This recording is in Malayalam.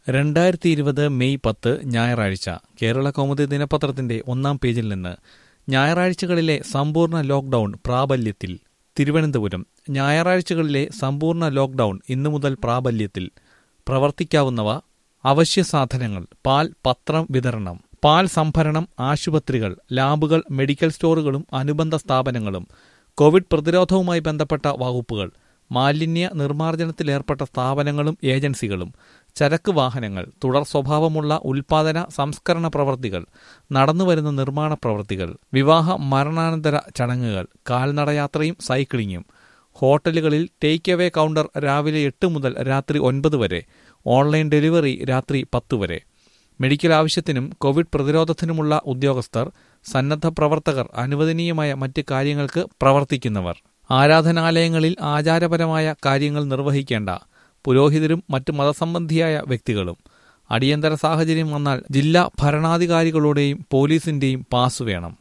2020 മെയ് 10 ഞായറാഴ്ച കേരള കൗമുദി ദിനപത്രത്തിന്റെ 1-ാം പേജിൽ നിന്ന് ഞായറാഴ്ചകളിലെ സമ്പൂർണ്ണ ലോക്ഡൌൺ പ്രാബല്യത്തിൽ. തിരുവനന്തപുരം. ഞായറാഴ്ചകളിലെ സമ്പൂർണ്ണ ലോക്ഡൌൺ ഇന്നു മുതൽ പ്രാബല്യത്തിൽ. പ്രവർത്തിക്കാവുന്നവ: അവശ്യ സാധനങ്ങൾ, പാൽ, പത്രം വിതരണം, പാൽ സംഭരണം, ആശുപത്രികൾ, ലാബുകൾ, മെഡിക്കൽ സ്റ്റോറുകളും അനുബന്ധ സ്ഥാപനങ്ങളും, കോവിഡ് പ്രതിരോധവുമായി ബന്ധപ്പെട്ട വകുപ്പുകൾ, മാലിന്യ നിർമ്മാർജ്ജനത്തിലേർപ്പെട്ട സ്ഥാപനങ്ങളും ഏജൻസികളും, ചരക്ക് വാഹനങ്ങൾ, തുടർ സ്വഭാവമുള്ള ഉൽപാദന സംസ്കരണ പ്രവൃത്തികൾ, നടന്നുവരുന്ന നിർമ്മാണ പ്രവൃത്തികൾ, വിവാഹ മരണാനന്തര ചടങ്ങുകൾ, കാൽനടയാത്രയും സൈക്ലിങ്ങും, ഹോട്ടലുകളിൽ ടേക്ക് അവേ കൗണ്ടർ രാവിലെ 8 മുതൽ രാത്രി 9 വരെ, ഓൺലൈൻ ഡെലിവറി രാത്രി 10 വരെ. മെഡിക്കൽ ആവശ്യത്തിനും കോവിഡ് പ്രതിരോധത്തിനുമുള്ള ഉദ്യോഗസ്ഥർ, സന്നദ്ധ പ്രവർത്തകർ, അനുവദനീയമായ മറ്റ് കാര്യങ്ങൾക്ക് പ്രവർത്തിക്കുന്നവർ. ആരാധനാലയങ്ങളിൽ ആചാരപരമായ കാര്യങ്ങൾ നിർവഹിക്കേണ്ട പുരോഹിതരും മറ്റ് മതസംബന്ധിയായ വ്യക്തികളും. അടിയന്തര സാഹചര്യം വന്നാൽ ജില്ലാ ഭരണാധികാരികളുടെയും പോലീസിന്റെയും പാസ് വേണം.